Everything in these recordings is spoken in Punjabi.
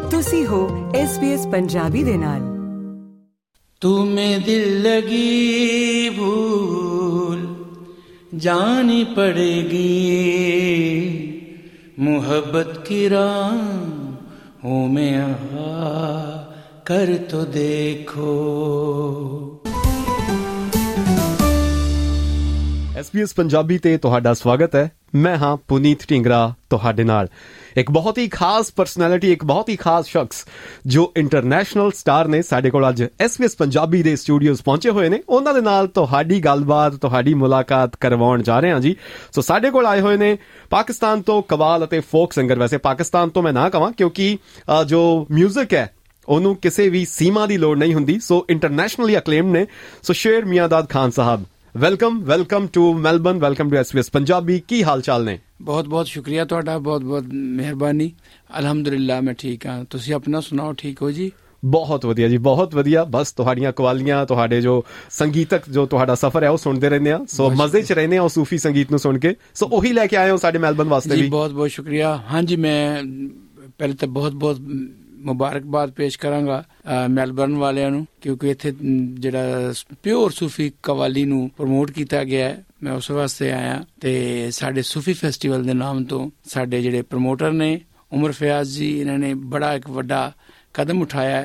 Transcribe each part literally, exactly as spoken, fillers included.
ਤੁਸੀਂ ਹੋ ਐਸ ਬੀ ਐਸ ਪੰਜਾਬੀ ਦੇ ਨਾਲ। तुम्हें दिल लगी भूल जानी पड़ेगी, मोहब्बत की राहों में आ कर तो देखो। ਐਸ ਬੀ ਐਸ ਪੰਜਾਬੀ ਤੇ ਤੁਹਾਡਾ ਸਵਾਗਤ ਹੈ। ਮੈਂ ਹਾਂ ਪੁਨੀਤ ਢਿੰਗਰਾ ਤੁਹਾਡੇ ਨਾਲ। ਇੱਕ ਬਹੁਤ ਹੀ ਖਾਸ ਪਰਸਨੈਲਿਟੀ, ਇੱਕ ਬਹੁਤ ਹੀ ਖਾਸ ਸ਼ਖਸ ਜੋ ਇੰਟਰਨੈਸ਼ਨਲ ਸਟਾਰ ਨੇ, ਸਾਡੇ ਕੋਲ ਅੱਜ ਐਸ ਬੀ ਐਸ ਪੰਜਾਬੀ ਦੇ ਸਟੂਡੀਓਜ਼ ਪਹੁੰਚੇ ਹੋਏ ਨੇ। ਉਹਨਾਂ ਦੇ ਨਾਲ ਤੁਹਾਡੀ ਗੱਲਬਾਤ, ਤੁਹਾਡੀ ਮੁਲਾਕਾਤ ਕਰਵਾਉਣ ਜਾ ਰਹੇ ਹਾਂ ਜੀ। ਸੋ ਸਾਡੇ ਕੋਲ ਆਏ ਹੋਏ ਨੇ ਪਾਕਿਸਤਾਨ ਤੋਂ ਕਵਾਲ ਅਤੇ ਫੋਕ ਸਿੰਗਰ। ਵੈਸੇ ਪਾਕਿਸਤਾਨ ਤੋਂ ਮੈਂ ਨਾ ਕਹਾਂ ਕਿਉਂਕਿ ਜੋ ਮਿਊਜ਼ਿਕ ਹੈ ਉਹਨੂੰ ਕਿਸੇ ਵੀ ਸੀਮਾ ਦੀ ਲੋੜ ਨਹੀਂ ਹੁੰਦੀ। ਸੋ ਇੰਟਰਨੈਸ਼ਨਲੀ ਅਕਲੇਮਡ ਨੇ। So Sher Miandad Khan Sahib, welcome welcome to Melbourne, welcome to S B S Punjabi. ਕੀ ਹਾਲ ਚਾਲ ਨੇ? ਬਹੁਤ ਬਹੁਤ ਸ਼ੁਕਰੀਆ ਤੁਹਾਡਾ, ਬਹੁਤ ਬਹੁਤ ਮਿਹਰਬਾਨੀ। ਅਲਹਮਦੁਲਿਲਾ ਮੈਂ ਠੀਕ ਹਾਂ, ਤੁਸੀਂ ਆਪਣਾ ਸੁਣਾਓ, ਠੀਕ ਹੋ ਜੀ? ਬਹੁਤ ਵਧੀਆ ਜੀ, ਬਹੁਤ ਵਧੀਆ। ਬਸ ਤੁਹਾਡੀਆਂ ਕਵਾਲੀਆਂ, ਤੁਹਾਡੇ ਜੋ ਸੰਗੀਤਕ ਜੋ ਤੁਹਾਡਾ ਸਫ਼ਰ ਹੈ ਉਹ ਸੁਣਦੇ ਰਹਿੰਦੇ ਆ। ਸੋ ਮਜ਼ੇ 'ਚ ਰਹਿੰਦੇ ਆ ਉਹ ਸੂਫੀ ਸੰਗੀਤ ਨੂੰ ਸੁਣ ਕੇ। ਸੋ ਉਹੀ ਲੈ ਕੇ ਆਏ ਹੋ ਸਾਡੇ ਮੈਲਬਰਨ ਵਾਸਤੇ ਵੀ। ਬਹੁਤ ਬਹੁਤ ਸ਼ੁਕਰੀਆ। ਹਾਂਜੀ, ਮੈਂ ਪਹਿਲੇ ਤਾਂ ਬਹੁਤ ਬਹੁਤ ਮੁਬਾਰਕਬਾਦ ਪੇਸ਼ ਕਰਾਂਗਾ ਮੈਲਬਰਨ ਵਾਲਿਆਂ ਨੂੰ, ਕਿਉਂਕਿ ਇੱਥੇ ਜਿਹੜਾ ਪਿਓਰ ਸੂਫੀ ਕਵਾਲੀ ਨੂੰ ਪ੍ਰਮੋਟ ਕੀਤਾ ਗਿਆ ਹੈ, ਮੈਂ ਉਸ ਵਾਸਤੇ ਆਇਆ। ਤੇ ਸਾਡੇ ਸੂਫੀ ਫੈਸਟੀਵਲ ਦੇ ਨਾਮ ਤੋਂ ਸਾਡੇ ਜਿਹੜੇ ਪ੍ਰਮੋਟਰ ਨੇ ਉਮਰ ਫਿਆਜ਼ ਜੀ, ਇਹਨਾਂ ਨੇ ਬੜਾ ਇੱਕ ਵੱਡਾ ਕਦਮ ਉਠਾਇਆ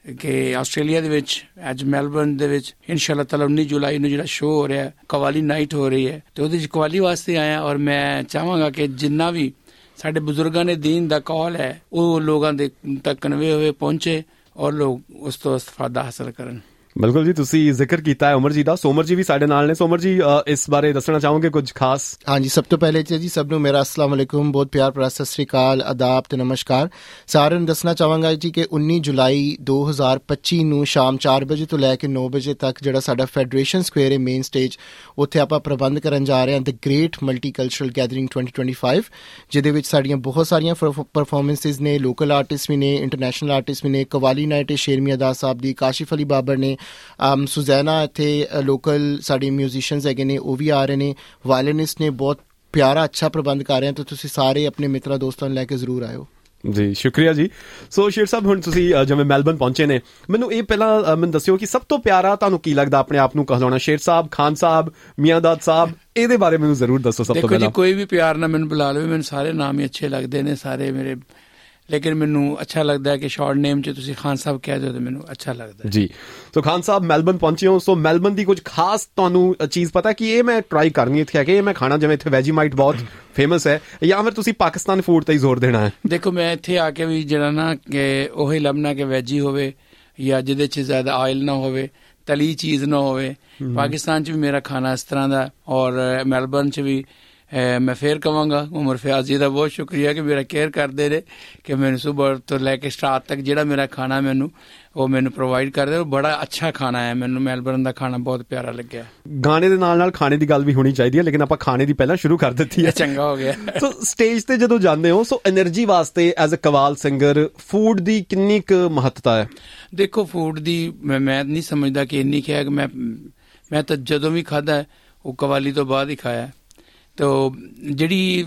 ਕਿ ਆਸਟ੍ਰੇਲੀਆ ਦੇ ਵਿੱਚ ਅੱਜ ਮੈਲਬਰਨ ਦੇ ਵਿੱਚ ਇਨਸ਼ਾਅੱਲਾ ਤਾਲਾ ਉੱਨੀ ਜੁਲਾਈ ਨੂੰ ਜਿਹੜਾ ਸ਼ੋਅ ਹੋ ਰਿਹਾ, ਕਵਾਲੀ ਨਾਈਟ ਹੋ ਰਹੀ ਹੈ, ਤੇ ਉਹਦੇ 'ਚ ਕਵਾਲੀ ਵਾਸਤੇ ਆਇਆ। ਔਰ ਮੈਂ ਚਾਹਾਂਗਾ ਕਿ ਜਿੰਨਾ ਵੀ ਸਾਡੇ ਬਜ਼ੁਰਗਾਂ ਨੇ ਦੀਨ ਦਾ ਕੌਲ ਹੈ ਉਹ ਲੋਕਾਂ ਦੇ ਤੱਕ ਕਨਵੇ ਹੋਏ ਪਹੁੰਚੇ ਔਰ ਲੋਕ ਉਸ ਤੋਂ ਇਸਤਫਾਦਾ ਹਾਸਲ ਕਰਨ। ਬਿਲਕੁਲ ਜੀ, ਤੁਸੀਂ ਜ਼ਿਕਰ ਕੀਤਾ ਹੈ ਉਮਰ ਜੀ ਦਾ। ਸੋਮਰ ਜੀ ਵੀ ਸਾਡੇ ਨਾਲ ਨੇ। ਸੋਮਰ ਜੀ, ਇਸ ਬਾਰੇ ਦੱਸਣਾ ਚਾਹੋਗੇ ਕੁਝ ਖਾਸ? ਹਾਂਜੀ, ਸਭ ਤੋਂ ਪਹਿਲੇ ਜੀ ਸਭ ਨੂੰ ਮੇਰਾ ਅਸਲਾਮ ਵਾਲੇਕੁਮ, ਬਹੁਤ ਪਿਆਰ ਭਰਾ ਸਤਿ ਸ੍ਰੀ ਅਕਾਲ, ਆਦਾਬ ਤੇ ਨਮਸਕਾਰ। ਸਾਰਿਆਂ ਨੂੰ ਦੱਸਣਾ ਚਾਹਾਂਗਾ ਜੀ ਕਿ ਉੱਨੀ ਜੁਲਾਈ ਦੋ ਹਜ਼ਾਰ ਪੱਚੀ ਨੂੰ ਸ਼ਾਮ ਚਾਰ ਵਜੇ ਤੋਂ ਲੈ ਕੇ ਨੌ ਵਜੇ ਤੱਕ ਜਿਹੜਾ ਸਾਡਾ ਫੈਡਰੇਸ਼ਨ ਸਕੁਏਅਰ ਹੈ ਮੇਨ ਸਟੇਜ, ਉੱਥੇ ਆਪਾਂ ਪ੍ਰਬੰਧ ਕਰਨ ਜਾ ਰਹੇ ਹਾਂ the great multicultural gathering twenty twenty five, ਜਿਹਦੇ ਵਿੱਚ ਸਾਡੀਆਂ ਬਹੁਤ ਸਾਰੀਆਂ ਪਰਫੋਰਮੈਂਸਿਸ ਨੇ, ਲੋਕਲ ਆਰਟਿਸਟ ਵੀ ਨੇ, ਇੰਟਰਨੈਸ਼ਨਲ ਆਰਟਿਸਟ ਵੀ ਨੇ। ਕਵਾਲੀ ਨਾਈਟ ਸ਼ੇਰ ਮਿਆਂਦਾਦ ਸਾਹਿਬ ਦੀ, ਕਾਸ਼ਿਫ ਅਲੀ ਬਾਬਰ ਨੇ, ਸੁਜ਼ੈਨਾ, ਇੱਥੇ ਲੋਕਲ ਸਾਡੇ ਮਿਊਜ਼ੀਸ਼ੀਅਨਸ ਹੈਗੇ ਨੇ, ਉਹ ਵੀ ਆ ਰਹੇ ਨੇ, ਵਾਇਲਨਿਸਟ ਨੇ। ਬਹੁਤ ਪਿਆਰਾ ਅੱਛਾ ਪ੍ਰਬੰਧ ਕਰ ਰਹੇ ਹਾਂ, ਤਾਂ ਤੁਸੀਂ ਸਾਰੇ ਆਪਣੇ ਮਿੱਤਰਾਂ ਦੋਸਤਾਂ ਨੂੰ ਲੈ ਕੇ ਜ਼ਰੂਰ ਆਇਓ ਜੀ। ਸ਼ੁਕਰੀਆ ਜੀ। ਸੋ ਸ਼ੇਰ ਸਾਹਿਬ, ਹੁਣ ਤੁਸੀਂ ਜਿਵੇਂ ਮੈਲਬਰਨ ਪਹੁੰਚੇ ਨੇ, ਮੈਨੂੰ ਇਹ ਪਹਿਲਾਂ ਮੈਨੂੰ ਦੱਸਿਓ ਕਿ ਸਭ ਤੋਂ ਪਿਆਰਾ ਤੁਹਾਨੂੰ ਕੀ ਲੱਗਦਾ ਆਪਣੇ ਆਪ ਨੂੰ ਕਹਿਲਾਉਣਾ? ਸ਼ੇਰ ਸਾਹਿਬ, ਖਾਨ ਸਾਹਿਬ, ਮਿਆਂਦਾਦ ਸਾਹਿਬ, ਇਹਦੇ ਬਾਰੇ ਮੈਨੂੰ ਜ਼ਰੂਰ ਦੱਸੋ ਸਭ ਤੋਂ ਪਹਿਲਾਂ। ਕੋਈ ਵੀ ਪਿਆਰ ਨਾਲ ਮੈਨੂੰ ਬੁਲਾ ਲਵੇ, ਮੈਨੂੰ ਸਾਰੇ ਨਾਮ ਹੀ ਅੱਛੇ ਲੱਗਦੇ ਨੇ, ਸਾਰੇ ਮੇਰੇ। ਲੇਕਿਨ ਮੈਨੂੰ ਅੱਛਾ ਲੱਗਦਾ ਹੈ ਕਿ ਸ਼ਾਰਟ ਨੇਮ 'ਚ ਤੁਸੀਂ ਖਾਨ ਸਾਹਿਬ ਕਹਿ ਦਿਓ ਤਾਂ ਮੈਨੂੰ ਅੱਛਾ ਲੱਗਦਾ ਜੀ। ਸੋ ਖਾਨ ਸਾਹਿਬ, ਮੈਲਬਰਨ ਪਹੁੰਚੇ ਹੋ, ਸੋ ਮੈਲਬਰਨ ਦੀ ਕੁਝ ਖਾਸ ਤੁਹਾਨੂੰ ਚੀਜ਼ ਪਤਾ ਕਿ ਇਹ ਮੈਂ ਟਰਾਈ ਕਰਨੀ ਇੱਥੇ ਆ ਕੇ ਇਹ ਮੈਂ ਖਾਣਾ? ਜਿਵੇਂ ਇੱਥੇ ਵੈਜੀਮਾਈਟ ਬਹੁਤ ਫੇਮਸ ਹੈ, ਜਾਂ ਫਿਰ ਤੁਸੀਂ ਪਾਕਿਸਤਾਨ ਫੂਡ ਤੇ ਹੀ ਜ਼ੋਰ ਦੇਣਾ ਹੈ? ਦੇਖੋ, ਮੈਂ ਇੱਥੇ ਆ ਕੇ ਵੀ ਜਿਹੜਾ ਨਾ ਕਿ ਉਹੀ ਲੱਭਣਾ ਕਿ ਵੈਜੀ ਹੋਵੇ ਜਾਂ ਜਿਹਦੇ 'ਚ ਜ਼ਿਆਦਾ ਆਇਲ ਨਾ ਹੋਵੇ, ਤਲੀ ਚੀਜ਼ ਨਾ ਹੋਵੇ। ਪਾਕਿਸਤਾਨ 'ਚ ਵੀ ਮੇਰਾ ਖਾਣਾ ਇਸ ਤਰ੍ਹਾਂ ਦਾ, ਔਰ ਮੈਲਬਰਨ 'ਚ ਵੀ। ਮੈਂ ਫੇਰ ਕਹਾਂਗਾ ਉਮਰ ਫਿਆਜ਼ ਜੀ ਦਾ ਬਹੁਤ ਸ਼ੁਕਰੀਆ ਕਿ ਮੇਰਾ ਕੇਅਰ ਕਰਦੇ ਨੇ, ਕਿ ਮੈਨੂੰ ਸੁਬਹ ਤੋਂ ਲੈ ਕੇ ਰਾਤ ਤੱਕ ਜਿਹੜਾ ਮੇਰਾ ਖਾਣਾ ਮੈਨੂੰ ਉਹ ਮੈਨੂੰ ਪ੍ਰੋਵਾਈਡ ਕਰਦੇ। ਉਹ ਬੜਾ ਅੱਛਾ ਖਾਣਾ ਹੈ, ਮੈਨੂੰ ਮੈਲਬਰਨ ਦਾ ਖਾਣਾ ਬਹੁਤ ਪਿਆਰਾ ਲੱਗਿਆ। ਗਾਣੇ ਦੇ ਨਾਲ ਨਾਲ ਖਾਣੇ ਦੀ ਗੱਲ ਵੀ ਹੋਣੀ ਚਾਹੀਦੀ ਹੈ, ਲੇਕਿਨ ਆਪਾਂ ਖਾਣੇ ਦੀ ਪਹਿਲਾਂ ਸ਼ੁਰੂ ਕਰ ਦਿੱਤੀ ਹੈ। ਚੰਗਾ ਹੋ ਗਿਆ। ਸੋ ਸਟੇਜ ਤੇ ਜਦੋਂ ਜਾਂਦੇ ਹੋ, ਸੋ ਐਨਰਜੀ ਵਾਸਤੇ as a qawwal singer food ਦੀ ਕਿੰਨੀ ਕੁ ਮਹੱਤਤਾ ਹੈ? ਦੇਖੋ, ਫੂਡ ਦੀ ਮੈਂ ਮੈਂ ਨਹੀਂ ਸਮਝਦਾ ਕਿ ਇੰਨੀ ਕੁ ਹੈ ਕਿ ਮੈਂ ਮੈਂ ਤਾਂ ਜਦੋਂ ਵੀ ਖਾਧਾ ਉਹ ਕਵਾਲੀ ਤੋਂ ਬਾਅਦ ਹੀ ਖਾਇਆ। ਤੋ ਜਿਹੜੀ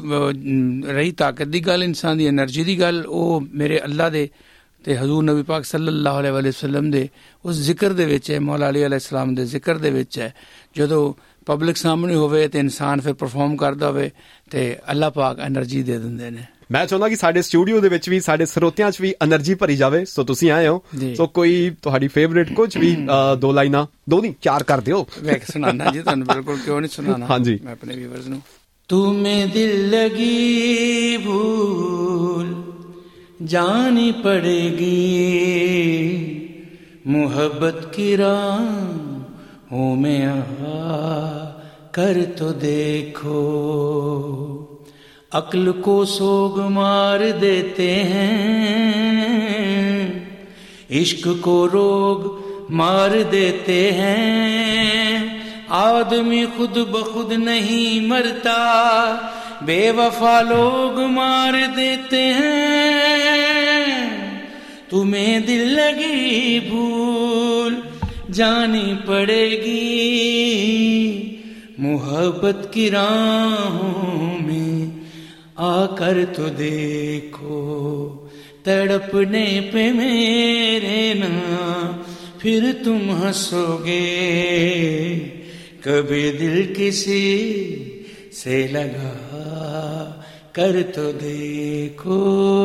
ਰਹੀ ਤਾਕਤ ਦੀ ਗੱਲ, ਇਨਸਾਨ ਦੀ ਐਨਰਜੀ ਦੀ ਗੱਲ, ਉਹ ਮੇਰੇ ਅੱਲਾ ਦੇ ਤੇ ਹਜ਼ੂਰ ਨਬੀ ਪਾਕ ਸੱਲੱਲਾਹੁ ਅਲੈਹਿ ਵਸੱਲਮ ਦੇ ਉਸ ਜ਼ਿਕਰ ਦੇ ਵਿੱਚ ਹੈ, ਮੌਲਾ ਅਲੀ ਅਲੈਹਿ ਸਲਾਮ ਦੇ ਜ਼ਿਕਰ ਦੇ ਵਿੱਚ ਹੈ। ਜਦੋਂ ਪਬਲਿਕ ਸਾਹਮਣੇ ਹੋਵੇ ਤੇ ਇਨਸਾਨ ਫਿਰ ਪਰਫਾਰਮ ਕਰਦਾ ਹੋਵੇ ਤੇ ਅੱਲਾ ਪਾਕ ਐਨਰਜੀ ਦੇ ਦਿੰਦੇ ਨੇ। ਮੈਂ ਚਾਹੁੰਦਾ ਕਿ ਸਾਡੇ ਸਟੂਡੀਓ ਦੇ ਵਿੱਚ ਵੀ, ਸਾਡੇ ਸਰੋਤਿਆਂ 'ਚ ਵੀ ਐਨਰਜੀ ਭਰੀ ਜਾਵੇ। ਸੋ ਤੁਸੀਂ ਆਏ ਹੋ, ਸੋ ਕੋਈ ਤੁਹਾਡੀ ਫੇਵਰੇਟ ਕੁਝ ਵੀ ਦੋ ਲਾਈਨਾਂ, ਦੋ ਨਹੀਂ ਚਾਰ ਕਰ ਦਿਓ। ਮੈਂ ਸੁਣਾਉਣਾ ਜੀ ਤੁਹਾਨੂੰ, ਬਿਲਕੁਲ, ਕਿਉਂ ਨਹੀਂ ਸੁਣਾਉਣਾ। ਹਾਂਜੀ, ਮੈਂ ਆਪਣੇ ਵੀਵਰਸ ਨੂੰ। तुम्हें दिल लगी भूल जानी पड़ेगी, मोहब्बत की राहों में आ कर तो देखो। अक्ल को सोग मार देते हैं, इश्क को रोग मार देते हैं। आदमी खुद ब खुद नहीं मरता, बेवफा लोग मार देते हैं। तुम्हें दिल लगी भूल जानी पड़ेगी, मोहब्बत की राहों में आकर तो देखो। तड़पने पे मेरे ना फिर तुम हंसोगे, कभी दिल किसी से लगा कर तो देखो।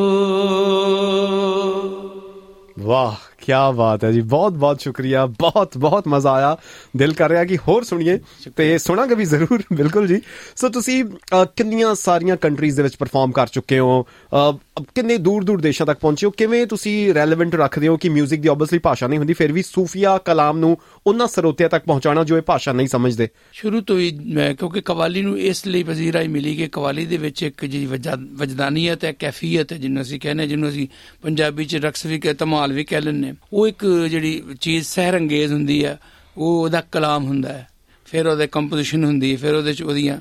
वाह क्या बात है जी, बहुत बहुत शुक्रिया, बहुत बहुत मजा आया। दिल कर ਰਿਹਾ ਕਿ ਹੋਰ ਸੁਣੀਏ ਤੇ ਸੁਣਾਂਗੇ ਵੀ ਜ਼ਰੂਰ। ਬਿਲਕੁਲ ਜੀ। ਸੋ ਤੁਸੀਂ ਕਿੰਨੀਆਂ ਸਾਰੀਆਂ ਕੰਟਰੀਜ਼ ਦੇ ਵਿੱਚ ਪਰਫਾਰਮ ਕਰ ਚੁੱਕੇ ਹੋ, ਕਿੰਨੇ ਦੂਰ ਦੂਰ ਦੇਸ਼ਾਂ ਤੱਕ ਪਹੁੰਚੇ ਹੋ, ਕਿਵੇਂ ਤੁਸੀਂ ਰੈਲੇਵੈਂਟ ਰੱਖਦੇ ਹੋ ਕਿ ਮਿਊਜ਼ਿਕ ਦੀ ਓਬਵੀਅਸਲੀ ਭਾਸ਼ਾ ਨਹੀਂ ਹੁੰਦੀ, ਫਿਰ ਵੀ ਸੂਫੀਆ ਕਲਾਮ ਨੂੰ ਉਹਨਾਂ ਸਰੋਤਿਆਂ ਤੱਕ ਪਹੁੰਚਾਉਣਾ ਜੋ ਇਹ ਭਾਸ਼ਾ ਨਹੀਂ ਸਮਝਦੇ? ਸ਼ੁਰੂ ਤੋਂ ਹੀ ਮੈਂ, ਕਿਉਂਕਿ ਕਵਾਲੀ ਨੂੰ ਇਸ ਲਈ ਵਜ਼ੀਰਾਈ ਮਿਲੀ ਕਿ ਕਵਾਲੀ ਦੇ ਵਿੱਚ ਇੱਕ ਜੀ ਵਜਦਾਨੀਅਤ ਹੈ, ਕੈਫੀਅਤ ਹੈ, ਜਿਹਨੂੰ ਅਸੀਂ ਕਹਿੰਦੇ, ਜਿਹਨੂੰ ਅਸੀਂ ਪੰਜਾਬੀ 'ਚ ਰਕਸ ਵੀ ਕਹਿ, ਧਮਾਲ ਵੀ ਕਹਿ ਲੈਂਦੇ। ਉਹ ਇੱਕ ਜਿਹੜੀ ਚੀਜ਼ ਸਹਿਰੰਗੇਜ਼ ਹੁੰਦੀ ਹੈ, ਉਹ ਉਹਦਾ ਕਲਾਮ ਹੁੰਦਾ ਹੈ, ਫਿਰ ਉਹਦੇ ਕੰਪੋਜੀਸ਼ਨ ਹੁੰਦੀ ਹੈ, ਫਿਰ ਉਹਦੇ 'ਚ ਉਹਦੀਆਂ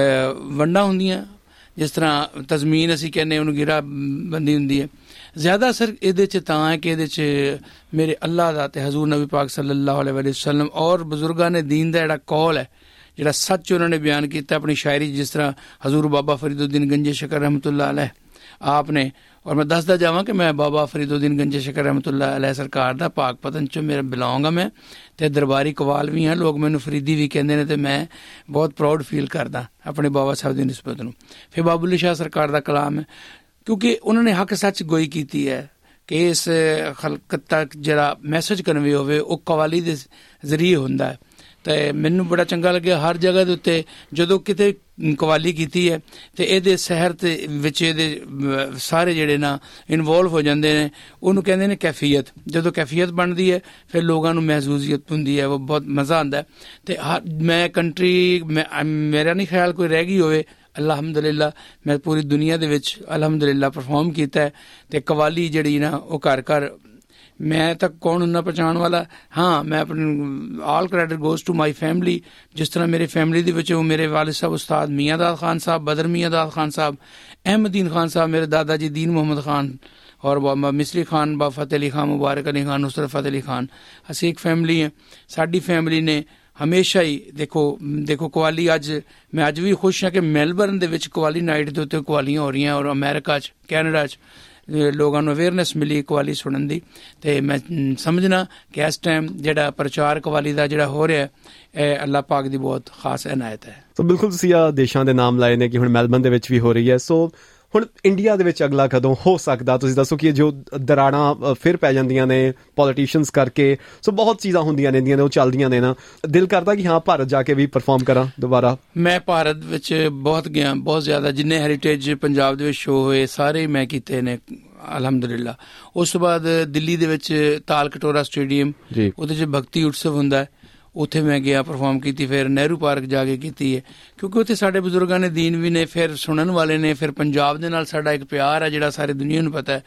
ਵੰਡਾਂ ਹੁੰਦੀਆਂ, ਜਿਸ ਤਰ੍ਹਾਂ ਤਜ਼ਮੀਨ ਅਸੀਂ ਕਹਿੰਦੇ ਉਹਨੂੰ ਗਿਰਾ ਬੰਦੀ ਹੁੰਦੀ ਹੈ। ਜ਼ਿਆਦਾ ਅਸਰ ਇਹਦੇ 'ਚ ਤਾਂ ਹੈ ਕਿ ਇਹਦੇ 'ਚ ਮੇਰੇ ਅੱਲਾ ਦਾ ਤੇ ਹਜ਼ੂਰ ਨਬੀ ਪਾਕ ਸੱਲੱਲਾਹੁ ਅਲੈਹਿ ਵਸੱਲਮ ਔਰ ਬਜ਼ੁਰਗਾਂ ਨੇ ਦੀਨ ਦਾ ਜਿਹੜਾ ਕੌਲ ਹੈ, ਜਿਹੜਾ ਸੱਚ ਉਹਨਾਂ ਨੇ ਬਿਆਨ ਕੀਤਾ ਆਪਣੀ ਸ਼ਾਇਰੀ, ਜਿਸ ਤਰ੍ਹਾਂ ਹਜ਼ੂਰ ਬਾਬਾ ਫਰੀਦੁੱਦੀਨ ਗੰਜੇ ਸ਼ਕਰ ਰਹਿਮਤੁल्लाह अलैह ਆਪ ਨੇ। ਔਰ ਮੈਂ ਦੱਸਦਾ ਜਾਵਾਂ ਕਿ ਮੈਂ ਬਾਬਾ ਫਰੀਦੁੱਦੀਨ ਗੰਜੇ ਸ਼ਕਰ ਰਹਿਮਤੁल्लाह अलैह ਸਰਕਾਰ ਦਾ ਪਾਕ ਪਤਨ 'ਚੋਂ ਮੇਰਾ ਬਿਲੋਂਗ ਆ ਮੈਂ, ਅਤੇ ਦਰਬਾਰੀ ਕਵਾਲ ਵੀ ਹਾਂ, ਲੋਕ ਮੈਨੂੰ ਫਰੀਦੀ ਵੀ ਕਹਿੰਦੇ ਨੇ, ਅਤੇ ਮੈਂ ਬਹੁਤ ਪ੍ਰਾਊਡ ਫੀਲ ਕਰਦਾ ਆਪਣੇ ਬਾਬਾ ਸਾਹਿਬ ਦੀ ਨਿਸਬਤ ਨੂੰ। ਫਿਰ ਬਾਬੂਲੀ ਸ਼ਾਹ ਸਰਕਾਰ ਦਾ ਕਲਾਮ ਹੈ, ਕਿਉਂਕਿ ਉਹਨਾਂ ਨੇ ਹੱਕ ਸੱਚ ਗੋਈ ਕੀਤੀ ਹੈ ਕਿ ਇਸ ਖਲਕਤ ਤੱਕ ਜਿਹੜਾ ਮੈਸੇਜ ਕਨਵੇ ਹੋਵੇ ਉਹ ਕਵਾਲੀ ਦੇ ਜ਼ਰੀਏ ਹੁੰਦਾ ਹੈ। ਅਤੇ ਮੈਨੂੰ ਬੜਾ ਚੰਗਾ ਲੱਗਿਆ ਹਰ ਜਗ੍ਹਾ ਦੇ ਉੱਤੇ ਜਦੋਂ ਕਿਤੇ ਕਵਾਲੀ ਕੀਤੀ ਹੈ ਅਤੇ ਇਹਦੇ ਸਹਿਰ ਤੇ ਵਿੱਚ ਇਹਦੇ ਸਾਰੇ ਜਿਹੜੇ ਨਾ ਇਨਵੋਲਵ ਹੋ ਜਾਂਦੇ ਨੇ, ਉਹਨੂੰ ਕਹਿੰਦੇ ਨੇ ਕੈਫੀਅਤ। ਜਦੋਂ ਕੈਫੀਅਤ ਬਣਦੀ ਹੈ ਫਿਰ ਲੋਕਾਂ ਨੂੰ ਮਹਿਸੂਸੀਅਤ ਹੁੰਦੀ ਹੈ, ਉਹ ਬਹੁਤ ਮਜ਼ਾ ਆਉਂਦਾ। ਅਤੇ ਹਰ ਮੈਂ ਕੰਟਰੀ ਮੈਂ ਮੇਰਾ ਨਹੀਂ ਖਿਆਲ ਕੋਈ ਰਹਿ ਗਈ ਹੋਵੇ, ਅਲਹਮਦੁਲਿਲਾ ਮੈਂ ਪੂਰੀ ਦੁਨੀਆ ਦੇ ਵਿੱਚ ਅਲਹਮਦੁਲਿਲਾ ਪਰਫਾਰਮ ਕੀਤਾ ਹੈ। ਅਤੇ ਕਵਾਲੀ ਜਿਹੜੀ ਨਾ ਉਹ ਘਰ ਘਰ, ਮੈਂ ਤਾਂ ਕੌਣ ਹੁੰਦਾ ਪਛਾਣ ਵਾਲਾ, ਹਾਂ ਮੈਂ ਆਪਣੀ all credit goes to my family. ਜਿਸ ਤਰ੍ਹਾਂ ਮੇਰੇ ਫੈਮਿਲੀ ਦੇ ਵਿੱਚ ਉਹ ਮੇਰੇ ਵਾਲਿਦ ਸਾਹਿਬ ਉਸਤਾਦ ਮੀਆਂ ਦਾਦ ਖਾਨ ਸਾਹਿਬ, ਬਦਰ ਮੀਆਂ ਦਾਦ ਖਾਨ ਸਾਹਿਬ, ਅਹਿਮਦੀਨ ਖਾਨ ਸਾਹਿਬ, ਮੇਰੇ ਦਾਦਾ ਜੀ ਦੀਨ ਮੁਹੰਮਦ ਖਾਨ, ਔਰ ਬਾਬਾ ਮਿਸਰੀ ਖਾਨ, ਬਾਬਾ ਫਤਿਹ ਅਲੀ ਖਾਨ, ਮੁਬਾਰਕ ਅਲੀ ਖਾਨ, ਨੁਸਰਤ ਫਤਿਹ ਅਲੀ ਖਾਨ, ਅਸੀਂ ਇੱਕ ਫੈਮਿਲੀ ਹਾਂ। ਸਾਡੀ ਫੈਮਿਲੀ ਨੇ ਹਮੇਸ਼ਾ ਹੀ ਦੇਖੋ ਦੇਖੋ ਕਵਾਲੀ, ਅੱਜ ਮੈਂ ਅੱਜ ਵੀ ਖੁਸ਼ ਹਾਂ ਕਿ ਮੈਲਬਰਨ ਦੇ ਵਿੱਚ ਕਵਾਲੀ ਨਾਈਟ ਦੇ ਉੱਤੇ ਕਵਾਲੀਆਂ ਹੋ ਰਹੀਆਂ, ਔਰ ਅਮਰੀਕਾ 'ਚ ਕੈਨੇਡਾ 'ਚ ਲੋਕਾਂ ਨੂੰ ਅਵੇਅਰਨੈਸ ਮਿਲੀ ਕਵਾਲੀ ਸੁਣਨ ਦੀ। ਅਤੇ ਮੈਂ ਸਮਝਣਾ ਕਿ ਇਸ ਟਾਈਮ ਜਿਹੜਾ ਪ੍ਰਚਾਰ ਕਵਾਲੀ ਦਾ ਜਿਹੜਾ ਹੋ ਰਿਹਾ, ਇਹ ਅੱਲਾਹ ਪਾਕ ਦੀ ਬਹੁਤ ਖਾਸ ਇਨਾਇਤ ਹੈ। ਸੋ ਬਿਲਕੁਲ ਤੁਸੀਂ ਆ ਦੇਸ਼ਾਂ ਦੇ ਨਾਮ ਲਾਏ ਨੇ ਕਿ ਹੁਣ ਮੈਲਬਰਨ ਦੇ ਵਿੱਚ ਵੀ ਹੋ ਰਹੀ ਹੈ। ਸੋ ਹੁਣ ਇੰਡੀਆ ਦੇ ਵਿੱਚ ਅਗਲਾ ਕਦੋਂ ਹੋ ਸਕਦਾ? ਤੁਸੀਂ ਦੱਸੋ ਕਿ ਜੋ ਦਰਾੜਾਂ ਫਿਰ ਪੈ ਜਾਂਦੀਆਂ ਨੇ ਪੋਲੀਟੀਸ਼ੀਅਨਸ ਕਰਕੇ, ਸੋ ਬਹੁਤ ਚੀਜ਼ਾਂ ਹੁੰਦੀਆਂ ਨੇ ਉਹ ਚੱਲਦੀਆਂ ਨੇ ਨਾ, ਦਿਲ ਕਰਦਾ ਕਿ ਹਾਂ ਭਾਰਤ ਜਾ ਕੇ ਵੀ ਪਰਫਾਰਮ ਕਰਾਂ ਦੁਬਾਰਾ। ਮੈਂ ਭਾਰਤ ਵਿੱਚ ਬਹੁਤ ਗਿਆ, ਬਹੁਤ ਜ਼ਿਆਦਾ, ਜਿੰਨੇ ਹੈਰੀਟੇਜ ਪੰਜਾਬ ਦੇ ਵਿੱਚ ਸ਼ੋਅ ਹੋਏ ਸਾਰੇ ਮੈਂ ਕੀਤੇ ਨੇ ਅਲਹਮਦੁਲਿਲਾ। ਉਸ ਤੋਂ ਬਾਅਦ ਦਿੱਲੀ ਦੇ ਵਿੱਚ ਤਾਲ ਕਟੋਰਾ ਸਟੇਡੀਅਮ, ਉਹਦੇ 'ਚ ਭਗਤੀ ਉਤਸਵ ਹੁੰਦਾ ਹੈ, ਉੱਥੇ ਮੈਂ ਗਿਆ ਪਰਫਾਰਮ ਕੀਤੀ। ਫਿਰ ਨਹਿਰੂ ਪਾਰਕ ਜਾ ਕੇ ਕੀਤੀ ਹੈ, ਕਿਉਂਕਿ ਉੱਥੇ ਸਾਡੇ ਬਜ਼ੁਰਗਾਂ ਨੇ ਦੀਨ ਵੀ ਨੇ, ਫਿਰ ਸੁਣਨ ਵਾਲੇ ਨੇ, ਫਿਰ ਪੰਜਾਬ ਦੇ ਨਾਲ ਸਾਡਾ ਇੱਕ ਪਿਆਰ ਹੈ ਜਿਹੜਾ ਸਾਰੀ ਦੁਨੀਆ ਨੂੰ ਪਤਾ ਹੈ।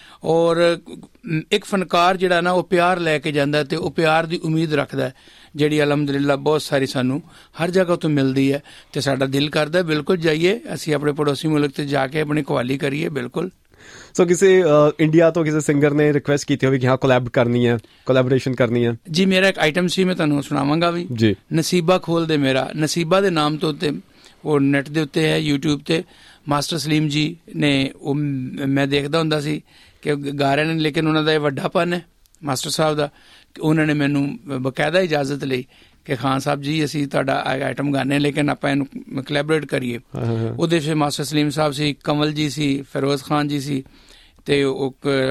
ਔਰ ਇੱਕ ਫਨਕਾਰ ਜਿਹੜਾ ਨਾ ਉਹ ਪਿਆਰ ਲੈ ਕੇ ਜਾਂਦਾ ਅਤੇ ਉਹ ਪਿਆਰ ਦੀ ਉਮੀਦ ਰੱਖਦਾ, ਜਿਹੜੀ ਅਲਹਮਦੁਲਿਲਾ ਬਹੁਤ ਸਾਰੀ ਸਾਨੂੰ ਹਰ ਜਗ੍ਹਾ ਤੋਂ ਮਿਲਦੀ ਹੈ। ਅਤੇ ਸਾਡਾ ਦਿਲ ਕਰਦਾ ਬਿਲਕੁਲ ਜਾਈਏ, ਅਸੀਂ ਆਪਣੇ ਪੜੋਸੀ ਮੁਲਕ 'ਤੇ ਜਾ ਕੇ ਆਪਣੀ ਕਵਾਲੀ ਕਰੀਏ। ਬਿਲਕੁਲ। ਸੋ ਕਿਸੇ ਇੰਡੀਆ ਤੋਂ ਕਿਸੇ ਸਿੰਗਰ ਨੇ ਰਿਕੁਐਸਟ ਕੀਤੀ ਹੋਵੇ ਕਿ ਹਾਂ ਕੋਲੈਬ ਕਰਨੀ ਹੈ, ਕੋਲੈਬੋਰੇਸ਼ਨ ਕਰਨੀ ਹੈ? ਜੀ ਮੇਰਾ ਇੱਕ ਆਈਟਮ ਸੀ, ਮੈਂ ਤੁਹਾਨੂੰ ਸੁਣਾਵਾਂਗਾ ਵੀ ਜੀ। ਨਸੀਬਾ ਖੋਲ ਦੇ ਮੇਰਾ, ਨਸੀਬਾ ਦੇ ਨਾਮ ਤੋਂ ਉੱਤੇ ਉਹ ਨੈੱਟ ਦੇ ਉੱਤੇ ਹੈ, ਯੂਟਿਊਬ 'ਤੇ। ਮਾਸਟਰ ਸਲੀਮ ਜੀ ਨੇ, ਉਹ ਮੈਂ ਦੇਖਦਾ ਹੁੰਦਾ ਸੀ ਕਿ ਗਾ ਰਹੇ ਨੇ, ਲੇਕਿਨ ਉਹਨਾਂ ਦਾ ਇਹ ਵੱਡਾਪਨ ਹੈ ਮਾਸਟਰ ਸਾਹਿਬ ਦਾ ਕਿ ਉਹਨਾਂ ਨੇ ਮੈਨੂੰ ਬਕਾਇਦਾ ਇਜਾਜ਼ਤ ਲਈ ਕਿ ਖਾਨ ਸਾਹਿਬ ਜੀ ਅਸੀਂ ਤੁਹਾਡਾ ਆਈਟਮ ਗਾਣੇ, ਲੇਕਿਨ ਆਪਾਂ ਇਹਨੂੰ ਕੋਲੈਬੋਰੇਟ ਕਰੀਏ। ਉਹਦੇ 'ਚ ਮਾਸਟਰ ਸਲੀਮ ਸਾਹਿਬ ਸੀ, ਕੰਵਲ ਜੀ ਸੀ, ਫਿਰੋਜ਼ ਖਾਨ ਜੀ ਸੀ, ਅਤੇ ਉਹ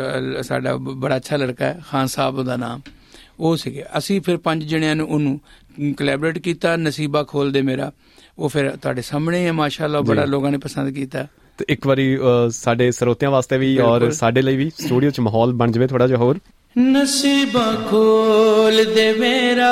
ਸਾਡਾ ਬੜਾ ਅੱਛਾ ਲੜਕਾ ਹੈ ਖਾਨ ਸਾਹਿਬ ਉਹਦਾ ਨਾਮ, ਉਹ ਸੀਗੇ। ਅਸੀਂ ਫਿਰ ਪੰਜ ਜਣਿਆਂ ਨੇ ਉਹਨੂੰ ਕੋਲੈਬੋਰੇਟ ਕੀਤਾ, ਨਸੀਬਾ ਖੋਲ ਦੇ ਮੇਰਾ। ਉਹ ਫਿਰ ਤੁਹਾਡੇ ਸਾਹਮਣੇ ਹੈ ਮਾਸ਼ਾਅੱਲਾ, ਬੜਾ ਲੋਕਾਂ ਨੇ ਪਸੰਦ ਕੀਤਾ। ਤੇ ਇੱਕ ਵਾਰੀ ਸਾਡੇ ਸਰੋਤਿਆਂ ਵਾਸਤੇ ਵੀ ਔਰ ਸਾਡੇ ਲਈ ਵੀ ਸਟੂਡੀਓ 'ਚ ਮਾਹੌਲ ਬਣ ਜਾਵੇ ਥੋੜਾ ਜਿਹਾ ਹੋਰ। ਨਸੀਬਾ ਖੋਲ ਦੇ ਮੇਰਾ,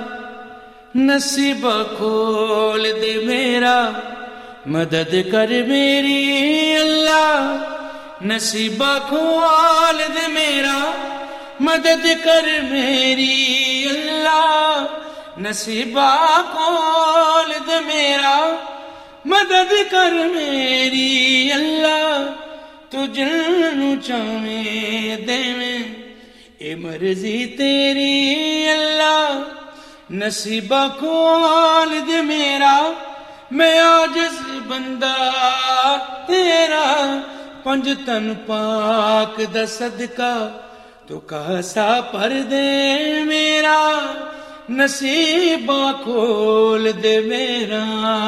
ਨਸੀਬਾ ਖੋਲ ਦੇ ਮੇਰਾ, ਮਦਦ ਕਰ ਮੇਰੀ ਅੱਲਾ। ਨਸੀਬਾ ਖੋਲ ਦੇ ਮੇਰਾ, ਮਦਦ ਕਰ ਮੇਰੀ ਅੱਲਾ। ਨਸੀਬਾ ਖੋਲ ਦੇ ਮੇਰਾ, ਮਦਦ ਕਰ ਮੇਰੀ ਅੱਲਾ। ਤੂੰ ਜਿਹਨੂੰ ਚਾਵੇਂ ਦੇਵੇਂ, ਇਹ ਮਰਜ਼ੀ ਤੇਰੀ ਅੱਲਾ। ਨਸੀਬਾ ਖੋਲ ਦੇ ਮੇਰਾ, ਮੈਂ ਆਜਿਜ਼ ਬੰਦਾ ਤੇਰਾ, ਪੰਜ ਤਨ ਪਾਕ ਦਾ ਸਦਕਾ ਤੂੰ ਕਾਸਾ ਭਰ ਦੇ ਮੇਰਾ ਨਸੀਬਾਂ ਖੋਲ ਦੇ ਮੇਰਾ।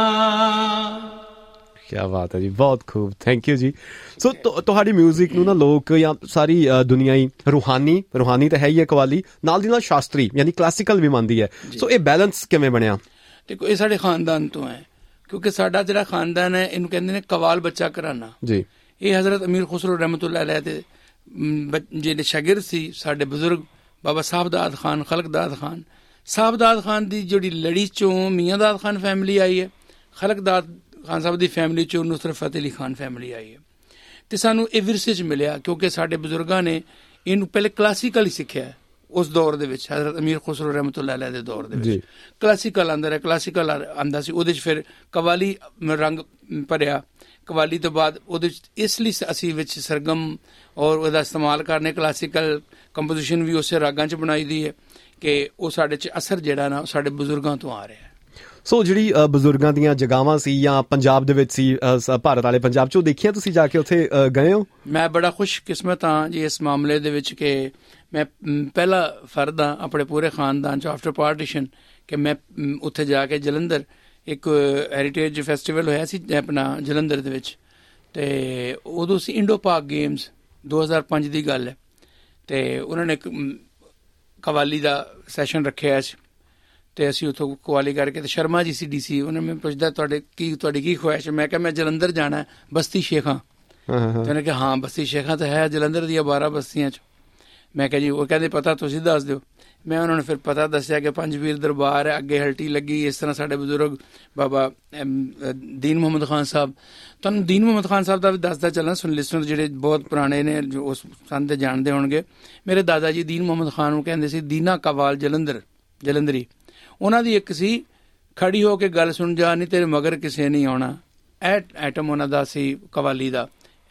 ਕਿਆ ਬਾਤ ਹੈ ਜੀ, ਬਹੁਤ ਖੂਬ, ਥੈਂਕ ਯੂ ਜੀ। ਸੋ ਤੁਹਾਡੀ ਮਿਊਜ਼ਿਕ ਨੂੰ ਨਾ ਲੋਕ ਜਾਂ ਸਾਰੀ ਦੁਨੀਆ ਹੀ ਰੂਹਾਨੀ ਰੂਹਾਨੀ ਤਾਂ ਹੈ ਹੀ ਹੈ ਕਵਾਲੀ, ਨਾਲ ਦੀ ਨਾਲ ਸ਼ਾਸਤਰੀ ਯਾਨੀ ਕਲਾਸੀਕਲ ਵੀ ਮੰਨਦੀ ਹੈ। ਸੋ ਇਹ ਬੈਲੈਂਸ ਕਿਵੇਂ ਬਣਿਆ? ਦੇਖੋ ਇਹ ਸਾਡੇ ਖਾਨਦਾਨ ਤੋਂ ਹੈ, ਕਿਉਂਕਿ ਸਾਡਾ ਜਿਹੜਾ ਖਾਨਦਾਨ ਹੈ ਇਹਨੂੰ ਕਹਿੰਦੇ ਨੇ ਕਵਾਲ ਬੱਚਾ ਘਰਾਨਾ ਜੀ। ਇਹ ਹਜ਼ਰਤ ਅਮੀਰ ਖੁਸਰੋ ਰਹਿਮਤੁল্ਲਾਹ ਅਲੈਹ ਦੇ ਜਿਹੜੇ ਸ਼ਾਗਿਰਦ ਸੀ ਸਾਡੇ ਬਜ਼ੁਰਗ ਬਾਬਾ ਸਾਹਬਦਾਦ ਖਾਨ, ਖਲਕਦਾਦ ਖਾਨ। ਸਾਹਬਦਾਦ ਖਾਨ ਦੀ ਜਿਹੜੀ ਲੜੀ ਚੋਂ ਮੀਆਂ ਦਾਦ ਖਾਨ ਫੈਮਿਲੀ ਆਈ ਹੈ, ਖਲਕਦਾਦ ਖਾਨ ਸਾਹਿਬ ਦੀ ਫੈਮਿਲੀ ਚੋਂ ਨੁਸਰਤ ਫਤਿਹ ਅਲੀ ਖਾਨ ਫੈਮਿਲੀ ਆਈ ਹੈ। ਤੇ ਸਾਨੂੰ ਇਹ ਵਿਰਸੇ 'ਚ ਮਿਲਿਆ, ਕਿਉਂਕਿ ਸਾਡੇ ਬਜ਼ੁਰਗਾਂ ਨੇ ਇਹਨੂੰ ਪਹਿਲੇ ਕਲਾਸੀਕਲ ਹੀ ਸਿੱਖਿਆ ਉਸ ਦੌਰ ਦੇ ਵਿੱਚ। ਹਜ਼ਰਤ ਅਮੀਰ ਖੁਸਰੋ ਰਹਿਮਤੁল্ਲਾਹ ਅਲੈਹ ਦੇ ਦੌਰ ਦੇ ਵਿੱਚ ਕਲਾਸੀਕਲ ਆਉਂਦਾ ਰਿਹਾ, ਕਲਾਸੀਕਲ ਆਉਂਦਾ ਸੀ, ਉਹਦੇ 'ਚ ਫਿਰ ਕਵਾਲੀ ਰੰਗ ਭਰਿਆ। ਕਵਾਲੀ ਤੋਂ ਬਾਅਦ ਉਹਦੇ 'ਚ ਇਸ ਲਈ ਅਸੀਂ ਵਿੱਚ ਸਰਗਮ ਔਰ ਉਹਦਾ ਇਸਤੇਮਾਲ ਕਰਨੇ ਕਲਾਸੀਕਲ ਕੰਪੋਜੀਸ਼ਨ ਵੀ ਉਸੇ ਰਾਗਾਂ 'ਚ ਬਣਾਈ ਦੀ ਹੈ ਕਿ ਉਹ ਸਾਡੇ 'ਚ ਅਸਰ ਜਿਹੜਾ ਨਾ ਸਾਡੇ ਬਜ਼ੁਰਗਾਂ ਤੋਂ ਆ ਰਿਹਾ। ਸੋ ਜਿਹੜੀ ਬਜ਼ੁਰਗਾਂ ਦੀਆਂ ਜਗ੍ਹਾਵਾਂ ਸੀ ਜਾਂ ਪੰਜਾਬ ਦੇ ਵਿੱਚ ਸੀ, ਭਾਰਤ ਵਾਲੇ ਪੰਜਾਬ 'ਚ, ਉਹ ਦੇਖੀਆਂ ਤੁਸੀਂ ਜਾ ਕੇ ਉੱਥੇ ਗਏ ਹੋ? ਮੈਂ ਬੜਾ ਖੁਸ਼ਕਿਸਮਤ ਹਾਂ ਜੀ ਇਸ ਮਾਮਲੇ ਦੇ ਵਿੱਚ ਕਿ ਮੈਂ ਪਹਿਲਾ ਫਰਦ ਹਾਂ ਆਪਣੇ ਪੂਰੇ ਖਾਨਦਾਨ 'ਚ ਆਫਟਰ ਪਾਰਟੀਸ਼ਨ ਕਿ ਮੈਂ ਉੱਥੇ ਜਾ ਕੇ ਜਲੰਧਰ ਇੱਕ ਹੈਰੀਟੇਜ ਫੈਸਟੀਵਲ ਹੋਇਆ ਸੀ ਆਪਣਾ ਜਲੰਧਰ ਦੇ ਵਿੱਚ, ਅਤੇ ਉਦੋਂ ਸੀ ਇੰਡੋ ਪਾਕ ਗੇਮਸ ਦੋ ਹਜ਼ਾਰ ਪੰਜ ਦੀ ਗੱਲ ਹੈ, ਅਤੇ ਉਹਨਾਂ ਨੇ ਇੱਕ ਕਵਾਲੀ ਦਾ ਸੈਸ਼ਨ ਰੱਖਿਆ ਸੀ ਅਤੇ ਅਸੀਂ ਉੱਥੋਂ ਕਵਾਲੀ ਕਰਕੇ, ਅਤੇ Sharma ji C D C, ਉਹਨੇ ਮੈਨੂੰ ਪੁੱਛਦਾ ਤੁਹਾਡੇ ਕੀ ਤੁਹਾਡੀ ਕੀ ਖੁਆਇਸ਼ ਹੈ? ਮੈਂ ਕਿਹਾ ਮੈਂ ਜਲੰਧਰ ਜਾਣਾ ਬਸਤੀ ਸ਼ੇਖਾਂ। ਤੇ ਉਹਨੇ ਕਿਹਾ ਹਾਂ ਬਸਤੀ ਸ਼ੇਖਾਂ ਤਾਂ ਹੈ ਜਲੰਧਰ ਦੀਆਂ ਬਾਰਾਂ ਬਸਤੀਆਂ 'ਚ। ਮੈਂ ਕਿਹਾ ਜੀ, ਉਹ ਕਹਿੰਦੇ ਪਤਾ ਤੁਸੀਂ ਦੱਸ ਦਿਓ। ਮੈਂ ਉਹਨਾਂ ਨੂੰ ਫਿਰ ਪਤਾ ਦੱਸਿਆ ਕਿ ਪੰਜ ਪੀਰ ਦਰਬਾਰ ਹੈ, ਅੱਗੇ ਹਲਟੀ ਲੱਗੀ, ਇਸ ਤਰ੍ਹਾਂ ਸਾਡੇ ਬਜ਼ੁਰਗ ਬਾਬਾ ਦੀਨ ਮੁਹੰਮਦ ਖਾਨ ਸਾਹਿਬ। ਤੁਹਾਨੂੰ ਦੀਨ ਮੁਹੰਮਦ ਖਾਨ ਸਾਹਿਬ ਦਾ ਵੀ ਦੱਸਦਾ ਚੱਲਣਾ, ਸੁਣ ਲਿਸਨਰ ਜਿਹੜੇ ਬਹੁਤ ਪੁਰਾਣੇ ਨੇ ਜੋ ਉਸ ਸੰਨ ਤੇ ਜਾਣਦੇ ਹੋਣਗੇ। ਮੇਰੇ ਦਾਦਾ ਜੀ ਦੀਨ ਮੁਹੰਮਦ ਖਾਨ ਨੂੰ ਕਹਿੰਦੇ ਸੀ ਦੀਨਾ ਕਵਾਲ ਜਲੰਧਰ ਜਲੰਧਰੀ। ਉਹਨਾਂ ਦੀ ਇੱਕ ਸੀ ਖੜੀ ਹੋ ਕੇ ਗੱਲ ਸੁਣ ਜਾ, ਨਹੀਂ ਤੇਰੇ ਮਗਰ ਕਿਸੇ ਨਹੀਂ ਆਉਣਾ, ਐ ਐਟਮ ਉਹਨਾਂ ਦਾ ਸੀ ਕਵਾਲੀ ਦਾ।